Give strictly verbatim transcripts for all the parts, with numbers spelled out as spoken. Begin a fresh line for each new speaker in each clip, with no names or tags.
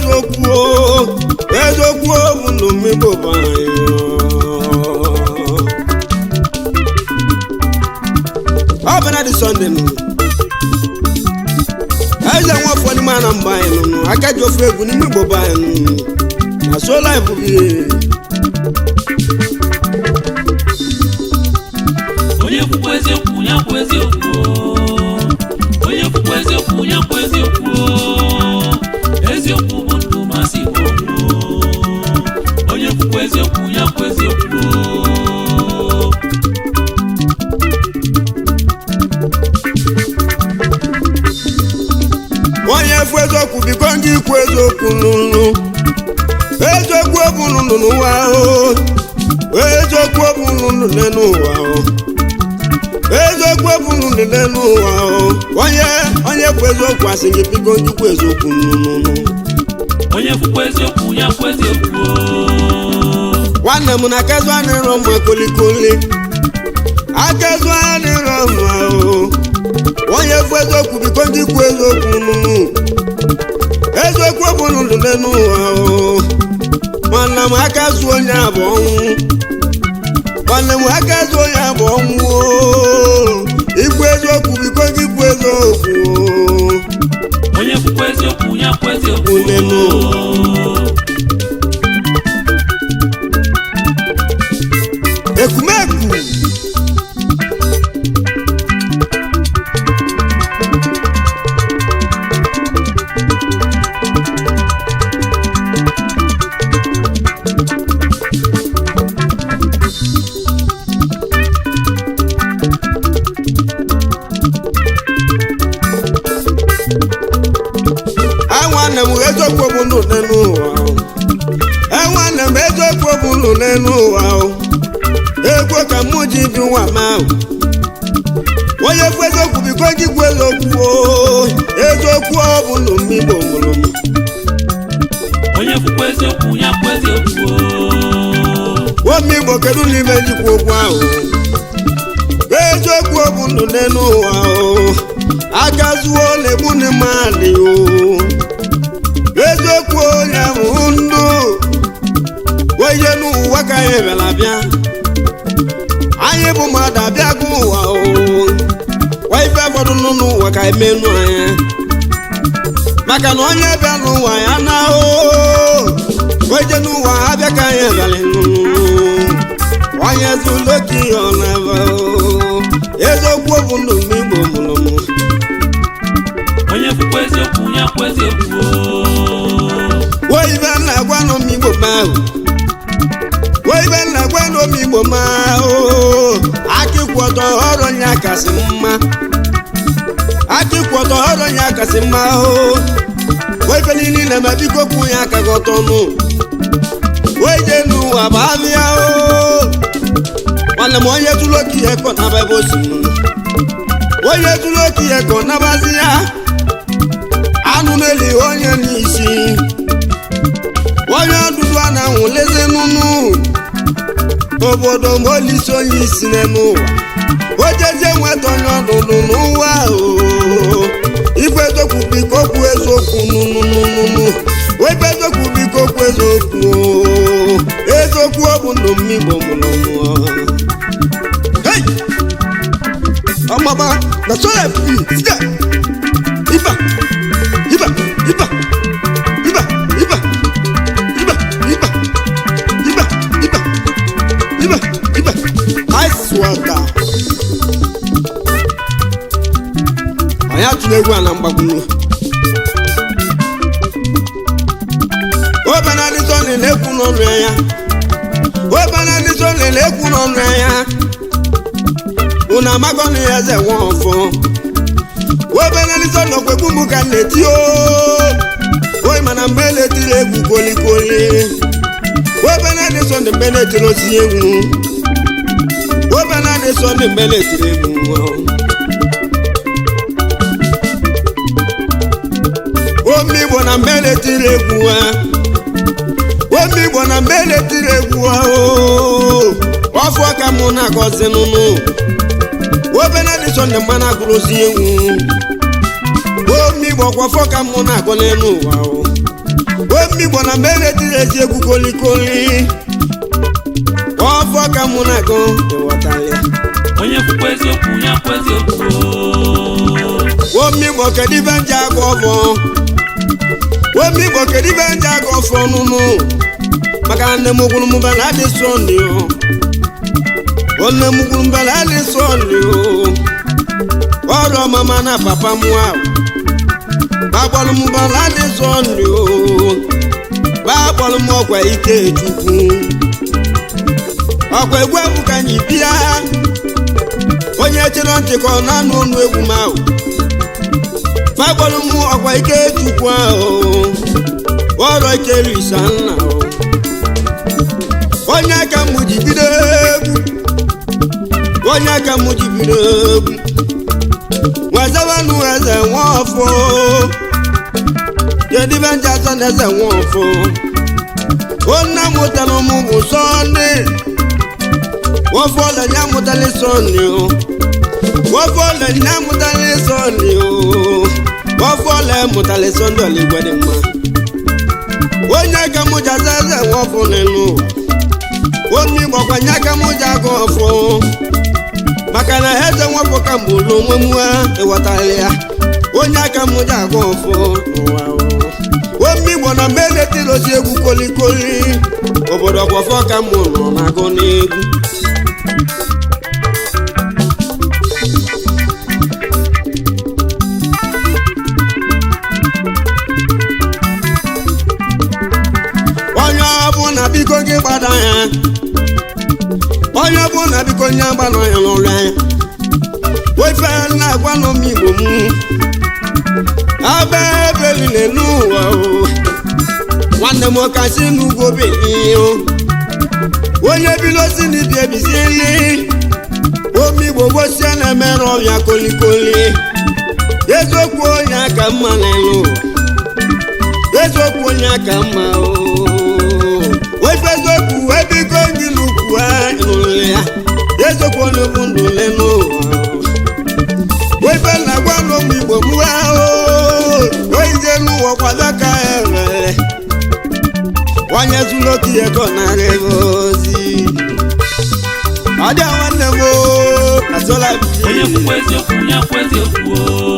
eziokwu eziokwu bụ ndụ mmigbo banyị ọ bụ na dị Sunday nụ eze nwafọ n'ime a na mgbe anyị nụ aka ji ofe egwu n'ime Igbo banyị nụ na so life bụ ihe
onye kwukwa eziokwu ya kwa eziokwu onye kwukwa eziokwu ya kwa eziokwu eziokwu bụ ndụ masị Igbo onye kwukwa eziokwu ya kwa eziokwu
onye efu eziokwu biko ndị ikwu eziokwu n'ụlọ eziokwu bụ ndụ n'ụwa eziokwu bụ ndụ n'ụwa eziokwu bụ ndụ n'ụwa onye onye bụ eziokwu asị gị biko ndị ikwu eziokwu n'ụlọ
onye kwukwa eziokwu ya kwa eziokwu
nwanne m na akazu anịrọ mma kolikoli akazu anịrọ mma onye efu eziokwu biko ndị ikwu eziokwu n'ụlọ eziokwu bụ ndụ n'ụwa nwanne m akazu onye abụ ọnwụ nwanne m akazu onye abụ ọnwụ ikwu eziokwu biko ndị ikwu eziokwu
onye kwukwa eziokwu ya kwa eziokwu
ekumeku nwanne m eziokwu bụ ndụ n'ụwa nwanne m eziokwu bụ ndụ n'ụwa ego ka mụ ji bi nwa m ahụ onye efu eziokwu biko gị gwu eziokwu eziokwu ọ bụ ndụ mmigbo mụrụ m
onye kwukwa eziokwu ya kwa eziokwu
omigbo kedu n'ime njikwa okwu ahụ eziokwu ọ bụ ndụ n'ụwa agazuo na-egbu n'ịmadị eziokwu onye bụ ndụ onye n'ụwa ka anyị bịara bịa anyị bụ mmadụ abịago ụwa ife fọdụ nọ n'ụwa ka anyị menụ anya maka na onye bịa n'ụwa ya na onye n'ụwa abịa ka anyị bịara onye zuloki ọ na-ebe eziokwu bụ ndụ mmigbo mụrụ m
onye kwukwa eziokwu ya kwa eziokwu
woibe na-agwa n'omigbo ma ahụ woibe na-agwa n'omigbo ma ahụ akịkwọtọ ọrụ ya kasị mma akịkwọtọ ọrụ ya kasị mma ahụ woibe niile na-eme biko kwụ ya aka gị ọtọ nụ woije n'ụwa bụ abịa ahụ nwanne m onye tụrụ oke ihe kọ na baịbụl si onye tụrụ oke ihe kọ nabazi ya anụ n'eli onye n'isi onye ọdụdụ a na-anwụ leze n'ụnụ obodo ma olisi onye isi n'ụwa o jezie nweta onye ọdụdụ n'ụwa ife eziokwu biko okwu eziokwu nụnụnụnụ ife eziokwu biko okwu eziokwu eziokwu ọ bụ ndụ mmigbo mụrụ ọmaba na soya sika iba iba iba iba iba iba iba iba iba iba iba ice water anyị atụla egwu a na mgbagwunye obenadịsọ na-ekwu n'ọnụ ya obenadịsọ na-ekwu n'ọnụ ya unu amago na ya eze nwa ọfọ obenadịsọ nọkwekwu m ka na-eti oyi mana mgbe na-etiri egwu kolikoli obenadịsọ ndị mgbe na-etiri osi egwu obenadịsọ ndị mgbe na-etiri egwu omigbo na mgbe na-etiri egwu omigbo na mgbe na-etiri egwu ọfọ ka mụ na-agọzi n'ụlọ obenadịsọ ndị mgbe na-agụrụ osi egwu omigbo kwafọ ka mụ na-agọ n'elu ụwa omi gbọ na mere tiri ezi egwu kolikoli ọfọ ka mụ na go ịghọtala
onye kwukwa eziokwu ya kwa eziokwu
omi gbọ kedu ibe nje agụ ọfọ omi gbọ kedu ibe nje agụ ọfọ nụnụ maka nne m gwuru m bala dị sọnde o nne m gwuru m bala dị sọnde o ọrụ ọmama na papa m ahụ gbakpọrọ m bala dị sọnde o gbakpọrọ m ọkwa ike chukwu ọkwa egwu egwu ka anyị bịa onye chere ntị ka ọ na-anụ ọnụ egwu m ahụ gbakpọrọ m ọkwa ike chukwu ahụ ọrụ ike risa nna onye aka m ji bido egwu onye aka m ji bido egwu nwezawanụ eze Nwafọ kedu ibe nje azọ na eze Nwafọ onye mụtara m bụ Sọnde Nwafọ ole nye amụtala Sọnde o Nwafọ ole nye amụtala Sọnde o Nwafọ ole mụtala Sọnde Oligwe dị mma onye aka m ji aza eze Nwafọ n'elu omi gbọkwa nye aka m ji agụ ọfọ maka na eze Nwafọ ka mbụ ụlọ onwe m ịghọtara ya onye aka m ji agụ ọfọ omi gbọ na mmele tirosi egwu kolikoli obodo ọkwọfọ ka m nọ na-agụ n'egwu onye ọbụla biko gị gbada ya onye ọbụla biko nye agbanụ ya n'ụlọ ya wefe na-agwanụ m Igbo m aba ebelile n'ụwa o nwanne m kasị n'ugwo belie o onye bilosi n'ibi ebizili omi Igbo gbosie na-emere ọbịa kolikoli eziokwu onye aka mma n'elu eziokwu onye aka mma o wefe eziokwu ebiko gị n'ukwu n'ụlọ ya eziokwu onye bụ ndụ le n'ụwa wefe na-agwa n'ụmụ Igbo m ahụ oyize n'ụwa kwado ka ere onye zuru oke ihe ka ọ narị ozi ọ dị nwanne m asola
onye kwukwa eziokwu ya kwa eziokwu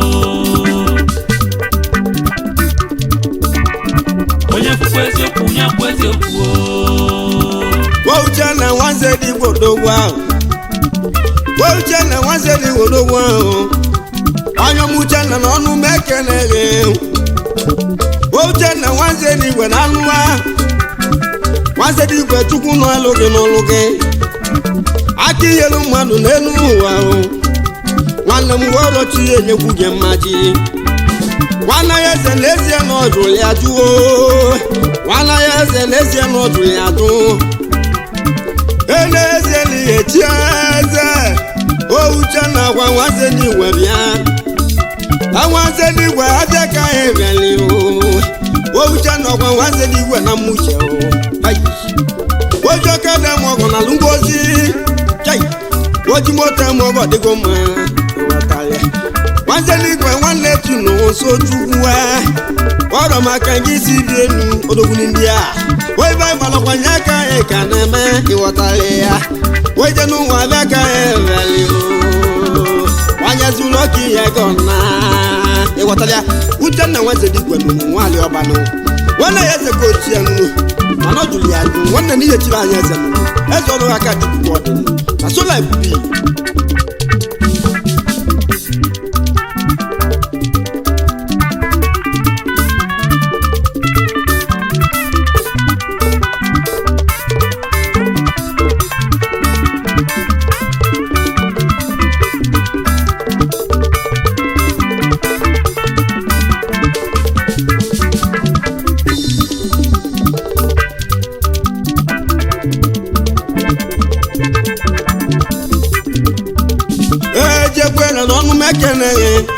onye kwukwa eziokwu ya kwa eziokwu
wauche na nwanze dị gbodogwu ahụ wauche na nwanze dị gbodogwu ahụ onye mụche na n'ọnụ m ekeneghị wauche na nwanze dị igwe na anụ ahụ nwanze dị igwe chukwu n'ọlụ gị n'ọlụ gị aka inyelu mmadụ n'elu ụwa ahụ nwanne m wọrọchi ya enyekwu gị mmaji nwanne ya eze n'ezie na ọjụrụ ya jụọ nwanne ya eze n'ezie na ọjụrụ ya jụ enezie na ihe chi eze ouche na agwa nwanze n'igwe bịa nwanze n'igwe abịa ka anyị bịali ouche na ọgwa nwanze n'igwe na mmuche oji oke dị m ọgụ na ngozi oji moto m ọgụ ọdịgo mma nwanze n'igwe nwanne tunu nso chukwu ọrọ maka gị si dị elu odogwu ndị a oibe gbalakwanye aka anyị ka na-eme ịghọtara ya oje n'ụwa abịa ka anyị rali nwanye zuru oke ihe gọ na ịghọtara ya Uchenna nwanze n'igwe nụrụ nwaanyị ọbanụ nwanne ya eze ka ochie nụrụ mana ọ jụrụ ya jụ nwanne n'ihe chiri anya eze nụrụ eze ọrụ aka dịbụ ọdịnụ na sola ebubi n'ọnụ mekene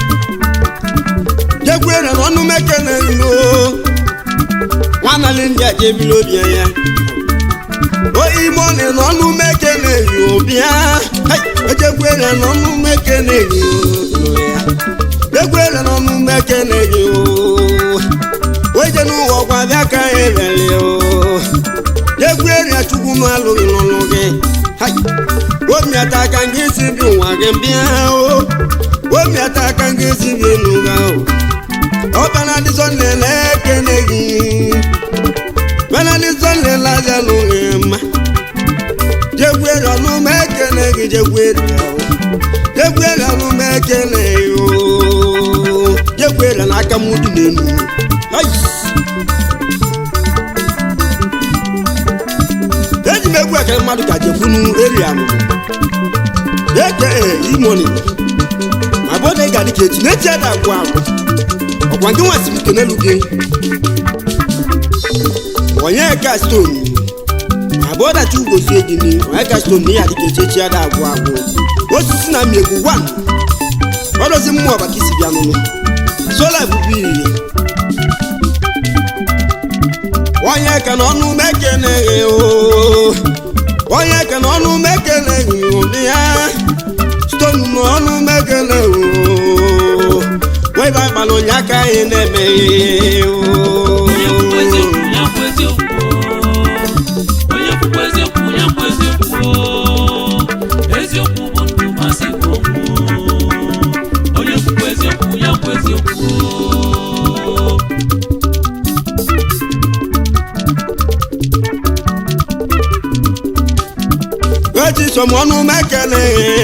jekwere n'ọnụ mekene no nwana ndị a jebili obi ya oyi mone n'ọnụ mekene yo bịa jekwere n'ọnụ mekene yo ya jekwere n'ọnụ mekene yo oje n'ụwa ọkwa bịa ka ebele o jegweri achukwu m alụghị n'ọlụ gị obi ata aka gị si bi ụwa gị bịa o obi ata aka gị si bi n'ụga o ọbanadịsọ nlele ekene gị banadịsọ nlele aja lụghị mma jegweri ọnụ m ekene gị jegweri jegweri ọnụ m ekene o jegweri n'aka m dị n'elu eji m egwu ekele mmadụ ka jekwunu eri amụ eke imoni ma bụ na ị ga-adị ka echi na-echi ada agwụ agwụ ọkwa ndị nwasị m kenelu gị onye ka stone ma bụ ọdachi ugozie gị ni onye ka stone na ihe adị ka echi echi ada agwụ agwụ osisi na mmegbu wan ọdozi mmụọ ọbaka isi bịa n'ụlọ sola bụbu iri onye ka n'ọnụ mekene gị o onye ka n'ọnụ mekene gị ụdị ya stone n'ọnụ mekene o weba akpala onye aka anyị na-eme o
onye kwukwa eziokwu ya kwa eziokwu onye kwukwa eziokwu ya kwa eziokwu eziokwu bụ ndụ masị bụ onye kwukwa eziokwu ya kwa eziokwu
echi sọmọnụ mekele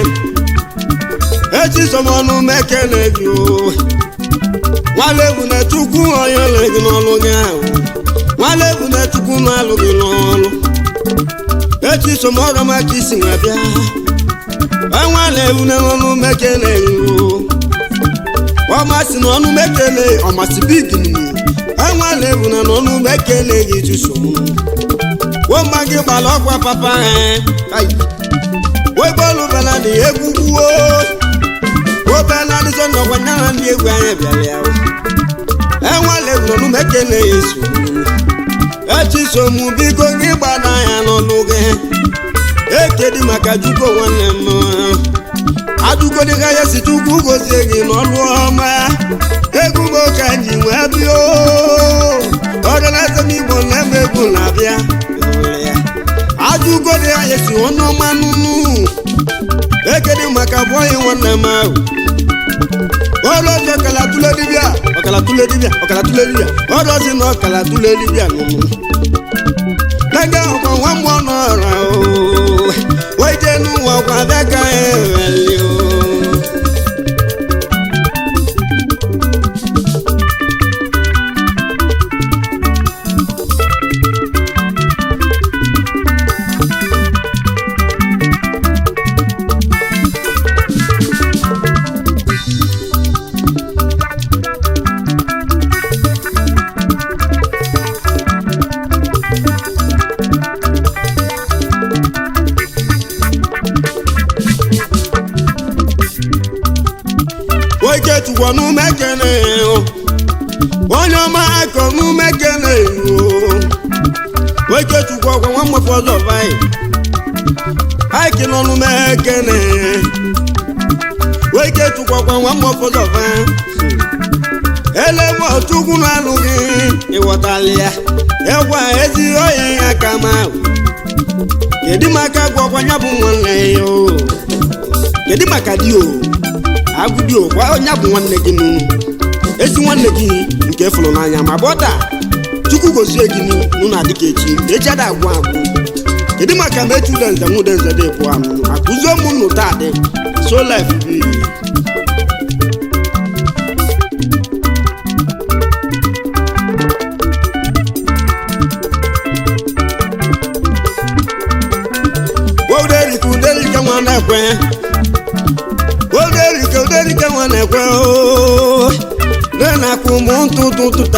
echi sọmọnụ mekele gị o nwale bụ na chukwu onye le gị n'ọlụ gị ahụ nwale bụ na chukwu na-alụ gị n'ọlụ echi sọmọrọ maka isi nwa bịa enwale bụ na ọnụ mekele gị o ọmasị na ọnụ mekele ọmasị bigi enwale bụ na ọnụ mekele gị chụsomụ wọ́n gé balọ̀ ọgbà papa ẹ̀ wọ́n bọ́ọ̀lù bẹ̀rẹ̀ ní egúngún o wọ́n bẹ̀rẹ̀ ní sọ́nà ọ̀gbà náà ní egwu ayé bẹ̀rẹ̀ o ẹ̀wọ̀n lè lọ́nu mẹ́kẹ́lẹ́ èso ẹ̀ ti sọ̀mù bí gògì gbàdá yẹn lọ́nu gẹ̀ ẹ̀ kéde màkà dúkọ̀ wọn lẹ̀ mọ́ adúgbò ní ká yẹ sí dúkú kò sí èyí lọ́nu ọmọ egún bó ká jìwọ́ bí o ọ̀dọ̀ lẹ́sẹ̀ mi bọ̀ lẹ́mẹ̀ẹ́gùn làbíà adúgbò ní ayé sí wọn náà máa nínú ekele maka bọ́ọ̀yì wọn náà máa wò ọlọ́sì ọ̀kàlà túlẹ̀ dìbíà ọ̀kàlà túlẹ̀ dìbíà ọ̀kàlà túlẹ̀ dìbíà ọlọ́sì náà ọ̀kàlà túlẹ̀ dìbíà nínú lẹ́gẹ̀ ọ̀pọ̀ wọn mú ọ̀nà ọ̀rọ̀ o wọ́n jẹ́ inú wọn kọ́ abẹ́ka ẹ̀rẹ̀ lé o. wọnú mẹ́kẹ́lẹ́ o wọ́n yọ máa kọ̀ọ̀nù mẹ́kẹ́lẹ́ o wọ́n jẹ́ tukọ̀ ọkọ̀ wọ́n mọ̀ fọ́sọ̀ báyìí àìkí lọ́nu mẹ́kẹ́lẹ́ wọ́n jẹ́ tukọ̀ ọkọ̀ wọ́n mọ̀ fọ́sọ̀ báyìí ẹlẹ́wọ̀ tukùn lálùkì ìwọ̀tàlẹ́yà ẹ̀wọ̀ ẹ̀sì ọ̀yẹ̀ àkàmà kèdí màkà gbọ̀gbọ̀ nyàbù wọn lẹ́yìn o kèdí màkà dí o agudi o kwa nyabụ nwanne gị nụ ezi nwanne gị nke fụrụ n'anya ma bọta chukwu gozie gị nụ na adịka echi echi ada agwụ agwụ kedu maka ma echu denze nwụ denze dị bụ amụ akụzi ụmụ nnụ taa dị so life bi woderika uderika nwa na-ekwe oderike oderike nwa na-ekwe ooo na-akụ ụmụ ntụtụ tụta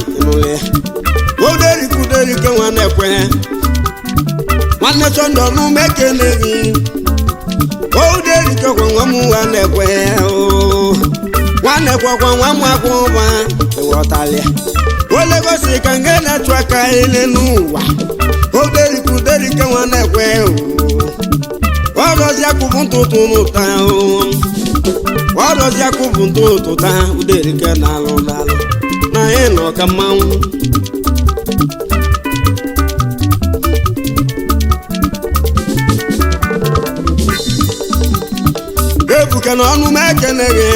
oderike oderike nwa na-ekwe nwanne chọndọ n'ume kele gị oderike kwa nwa m nwa na-ekwe ooo nwanne kwakwa nwa m akwụ ụba ịghọtalịa olegosi ka nge na-achụ aka ele n'ụwa oderike oderike nwa na-ekwe ooo ọrọzi akụbụ ntụtụ n'ụta ọrọzi akụbụ ntụtụ taa uderike na-alụ n'alụ na anyị nọ ka mmanwụ ebuka n'ọnụ m ekene gị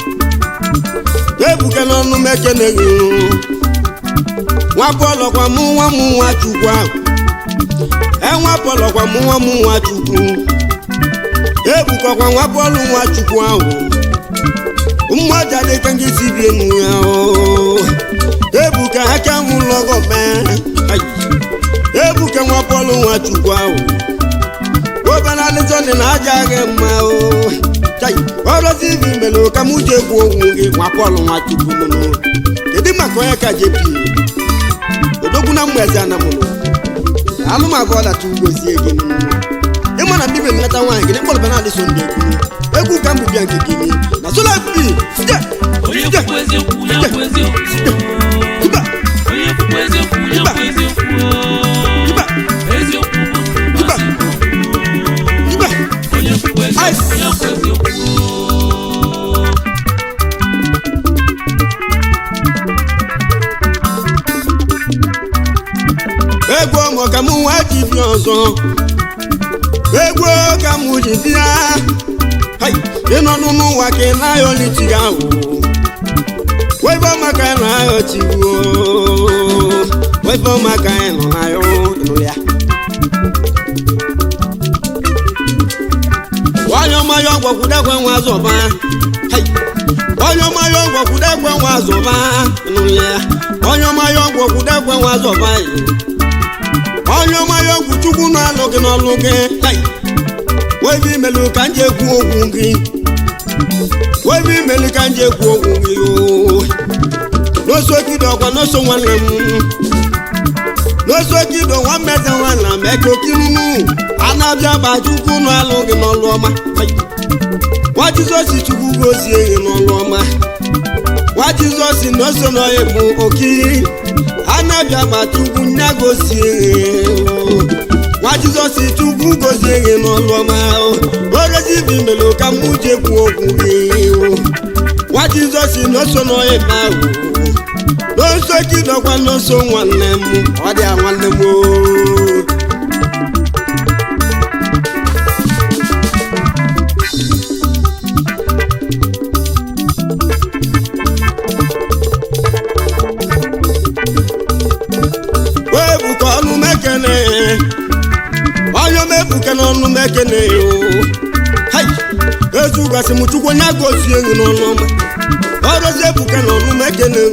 ebuka n'ọnụ m ekene gị nwa pọlọkwa mụ nwa m nwa chukwu ahụ enwa pọlọkwa mụ nwa m nwa chukwu ebukọkwa nwa pọlụ nwa chukwu ahụ mmadụ adịka gị si bie nụ ya ebuka aka m lọgọ mee ebuka nwa pọlụ nwa chukwu ahụ obere alịsọdị na aja gị mma ọrọzi ibi mele ka mụ ji egwu ogwu gị nwa pọlụ nwa chukwu nụ kedu maka onye ka je bi odogwu na mgbezi anamụlụ alụmabụ ọdachi ugozie gị ịma na ndị be nleta nwaanyị gị n'ịkpọrọ bana adịso ndị ekwu egwu ka mbụ bịa nke gị na sola fi site
onye kwukwa eziokwu ya kwa eziokwu
iba
onye kwukwa eziokwu ya kwa eziokwu
iba
eziokwu
iba iba
onye kwukwa eziokwu ya kwa eziokwu
egwu ọmụ ka mụ nwa ji bịa ọzọ egwu ka mụ ji bịa ịnọ n'ụwa ka ị na-ayọ n'itiri ahụ webe maka ị na-ayọ tigbuo webe maka ị nọ na-ayọ ịnụ ya onye ọmayọ ọgwakwudekwe nwa zọba onye ọmayọ ọgwakwudekwe nwa zọba ịnụ ya onye ọmayọ ọgwakwudekwe nwa zọba onye ọmayọ ọgwụ chukwu na-alụ gị n'ọlụ gị webi imelu ka nje ekwu okwu gị webi imelu ka nje ekwu okwu gị n'oso kido ọkwa n'oso nwanne m n'oso kido nwa mmeze nwanna m eke okinunu a na-abịa ba chukwu na-alụ gị n'ọlụ ọma nwa jizọs chukwu gozie gị n'ọlụ ọma nwa jizọs n'oso n'ọhịa bụ okiri a na-abịa ba chukwu nya gozie nwa jizọs chukwu gozie gị n'ọlụ ọma orezi ibi melo ka mụ ji ekwu okwu gị nwa jizọs n'oso n'ọhịa ahụ n'oso kidọkwa n'oso nwanne m ọ dị a nwanne m webuka ọnụ mekene onye mebuke n'ọnụ mekene ezu gasị m chukwu onye gozie gị n'ọnụ ọma ọrụzi ebuke n'ọnụ mekene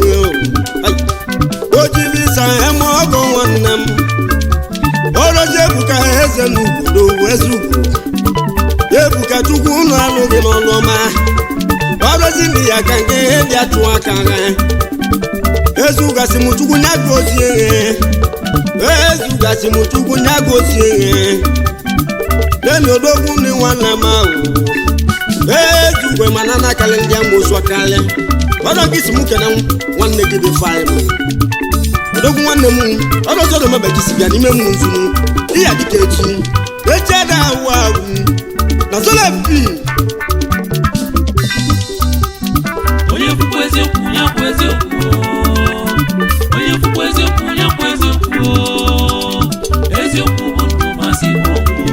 o jiri isa eme ọgọ nwanne m ọrụzi ebuka eze n'obodo eze ugwu ebuka chukwu ụlọ alụ gị n'ọnụ ọma ọrụzi ndị ya ka nke dị atụ aka ezu gasị m chukwu onye gozie ezu gasị m chukwu onye gozie lẹ́nu odógún ni wọn nà máa wò éjúwe mana n'akali ndị amosu akali ọdọ kìsì mú kẹnẹ wọn nne gidi fain odógún wọn nne mú ọdọ sọdọ mẹbẹ kìsì bíà n'ime mú nzunu ìyá dịka echi echi ẹdá awụ awụ na sọlá fi.
onye kwukwa eziokwu ya kwa eziokwu onye kwukwa eziokwu ya kwa eziokwu eziokwu bụ ndụ masị bụ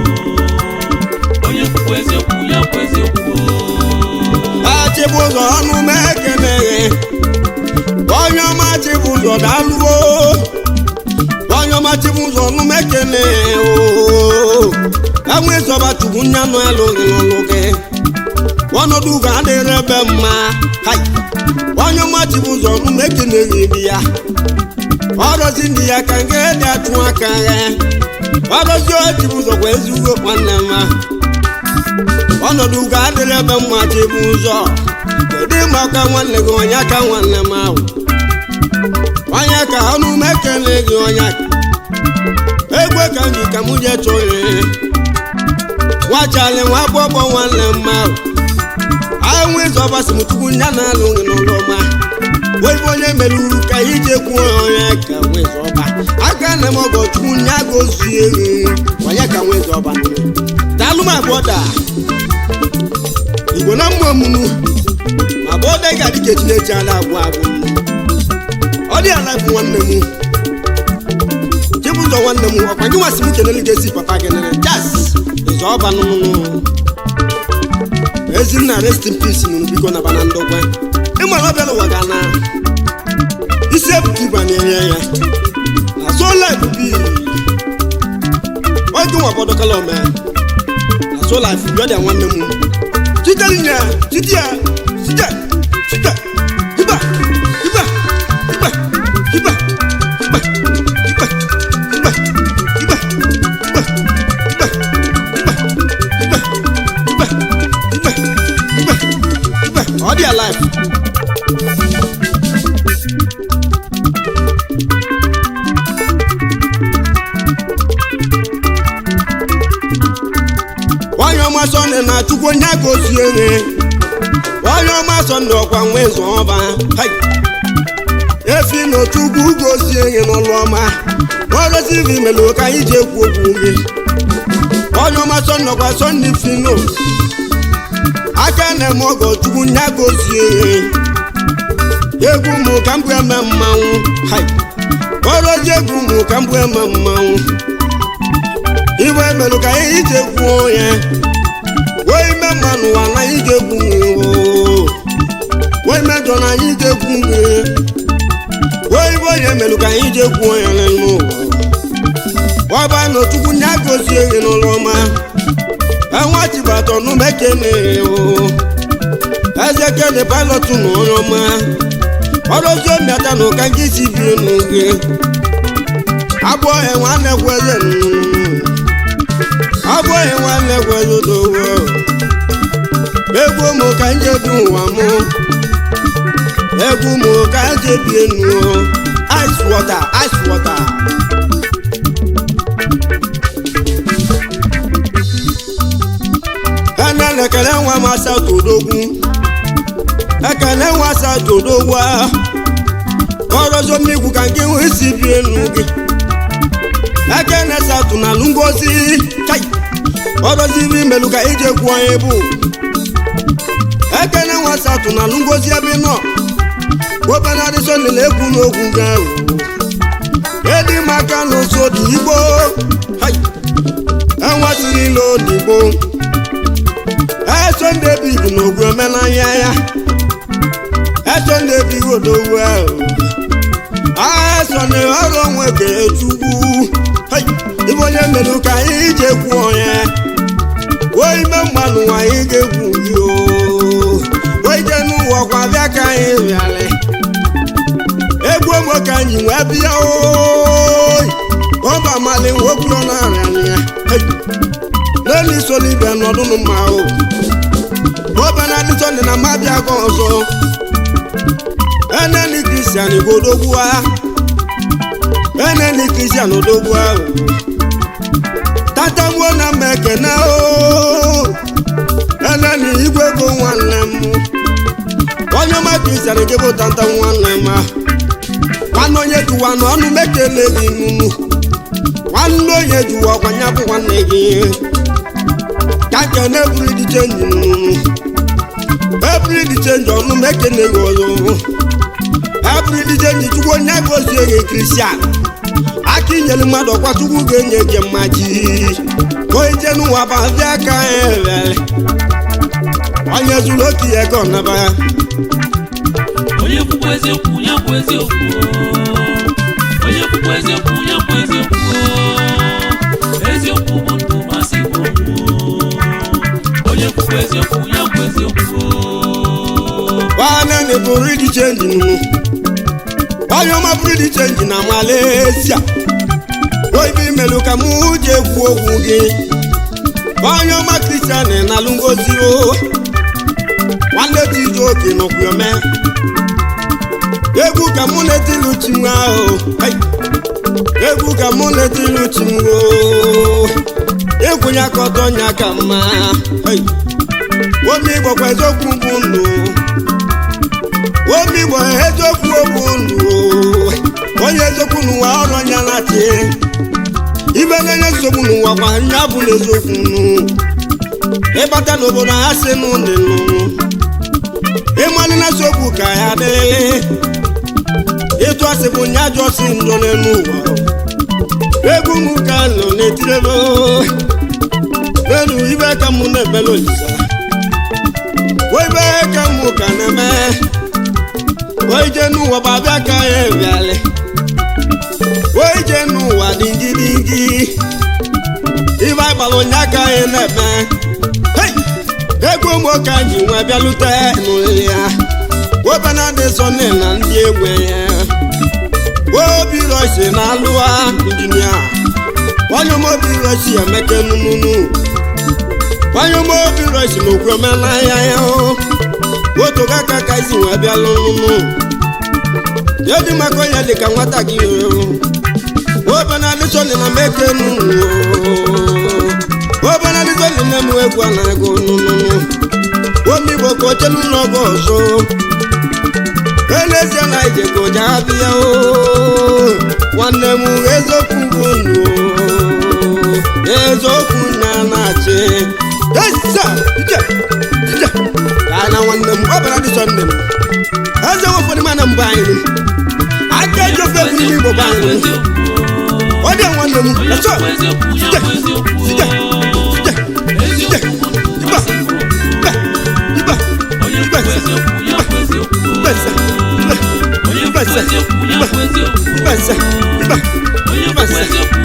eziokwu ya kwa eziokwu
achịbụ ụzọ ọnụ m ekene onye ọma chịbụ ụzọ dalụo onye ọma chịbụ ụzọ ọnụ m ekene enwe ịzọba chukwu nya nọ elu gị n'ọlụ gị ọnọdụ ga adịrị ebe mma onye ọma chịbụ ụzọ ọnụ m ekene gị ya ọrụzi ndị ya ka nke dị atụ aka ya ọrụzi o chịbụ ụzọ kwa ezigbo nwanne m ọnọdụ ga adịrị ebe mma chịbụ ụzọ kedu maka nwanne gị onye aka nwanne m ahụ onye ka ọnụ m ekele gị onye egwe ka m ji ka m je chọrọ nwachali nwa gbọgbọ nwanne m ahụ ahụ ịzọba si m chukwu nya na-alụ gị n'ụlọ ọma webe onye mere uru ka ije kwuo onye ka nwezọba aka na m ọgọ chukwu nya gozie gị onye ka nwezọba daalụ m abụọ daa igbo na mmụọ mụnụ ma bụ ọda ị ga-adị ka echi na-echi ala agwụ agwụ ọ dị ala bụ nwanne m chibụzọ nwanne m ọkwa gị nwasị m kelele ga-esi papa gị nere jas ịzọ ọba nụnụ ezinna rest in peace nụrụ biko na bana ndokwa ịmara ọbịa n'ụwa ga na isi ebuka ịba na-enye ya na so life bi oge nwa bọdọkala ome na so life bi ọ dị nwanne m chitelinya chitia chita chita hiba hiba hiba hiba hiba hiba hiba hiba hiba hiba hiba hiba hiba hiba hiba all their life Wanyoma sonne na chukwu nya gosi ere Wanyoma sonne ọkwa nwezu ọba hai efi no chukwu gosi ere n'ọlụọma n'ọrọsi vi melo ka anyị ji ekwu okwu gị Wanyoma sonne ọkwa sonne fino aka na-eme ọgọ chukwu nya gosi ere egwu mụ ka mbụ eme mmanwụ hai ọrọsi egwu mụ ka mbụ eme mmanwụ iwe melu ka anyị ji ekwu ya wee ime mmanụ wa na anyị ga-egwu wee mejọ na anyị ga-egwu wee ibe onye melu ka anyị ji ekwu ya n'ụwa waba na chukwu nya gosi eghe n'ụlọ ọma enwa chibatọ n'umekene eze kene pilot na onye ọma ọrụzi omiata na ụka gị si bie n'oge abụọ enwe a na-ekwu eze abụọ enwe a na-ekwu eze dowe egwu mụ ka nje bi ụwa mụ egwu mụ ka nje bi enu ice water ice water ena lekele nwa masa todogwu ekele nwa sa todogwu ọrọzọ mmegwu ka nke nwe si bi enu gị ekene satụ na lungozi kai ọrọzi ibi melu ka ije kwuo onye bụ ekene nwa satụ na lungozi ebe nọ obenadịso nile ekwu n'ogwu ga-ewu edi maka n'ụsọ dị igbo hai enwesịrị ile odigbo eso ndị big n'ogwu omenanya ya eso ndị big odogwu ahụ eso na ọrụ onwe ga-echukwu ibe onye melu ka anyị ji ekwu onye wee ime mmanụ anyị ga-ekwu gị wee je n'ụwa kwa bịa ka anyị bịarị egwu ogbo ka anyị wee bịa oyi ọba mali nwokwuo na-arịa ya n'elu isoli ibe n'ọdụnụ mma o ọba na adịtọ dị na mmabịa ga ọzọ eneni kristian godogwu a eneni kristian odogwu ahụ tatamwo na mmekene o eneni igwe go nwanne m onye ọma kristian gebo tanta nwanne m nwanne onye juwa n'ọnụ mekene gị nunu nwanne onye juwa ọkwa nya bụ nwanne gị ka nkene buru dị chenji nunu eburu dị chenji ọnụ mekene gị ọzọ eburu dị chenji chukwu onye gozie gị kristian aka inyere mmadụ ọkwa chukwu ga-enye gị mmaji onye je n'ụwa bazi aka ere onye zuru oke ya ka ọ naba ya
onye kwukwa eziokwu ya bụ eziokwu onye kwukwa eziokwu ya bụ eziokwu eziokwu bụ ndụ masị bụ onye kwukwa eziokwu ya bụ eziokwu
nwanne na bụrụ ịdị chenji nụ onye ọma bụrụ ịdị chenji na Malaysia oibi melu ka mụ ji ekwu okwu gị onye ọma kristian na lungozi o nwanne tiji oke nọkwuome egwu ka mụ na-etilu chi nwa ahụ egwu ka mụ na-etilu chi nwa egwu ya ka ọtọ nya ka mma omi igbo kwa eziokwu bụ ndụ omi igbo eziokwu bụ ndụ onye eziokwu n'ụwa ọrụ nya na-achị ibe na-enye nsogbu n'ụwa kwa nya bụ n'eziokwu ịbata n'obodo ha si n'ụlọ ịmalị na nsogbu ka ya dịrị ịtụ asị bụ nya ajọ si nọ n'elu ụwa egwu m ka nọ na-etirelo n'elu ibe ka mụ na-emela olisa ibe ka mụ ka na-eme oije n'ụwa bụ abịa ka ya ebialị oije n'ụwa dị ngidingi ibe agbara onye aka ya na-eme egwu ụmụ ka ji nwa bịalute n'ụlọ ya webana dị sọnne na ndị egwe ya obi rosi na alụwa injinia onye obi rosi emeke nununu onye obi rosi na okwu emela ya ya otu aka ka isi nwa bịalụ nunu ya dị maka onye dị ka nwata gị webana dị sọnne na meke nunu webana dị sọnne na emu egwu a na-agụ nunu omi igbo ka ochelu n'ọgọ ọzọ elezie na ije ka ụja abịa nwanne m eziokwu bụ ndụ eziokwu na na-achị eza ije ije ka na nwanne m ọbara dị sọ nne m eze ụfọdụ mana mbụ anyị aka eji ofe egwu n'ime igbo bụ anyị ọ dị nwanne m achọ ije ije ije ije iba iba iba iba iba iba iba iba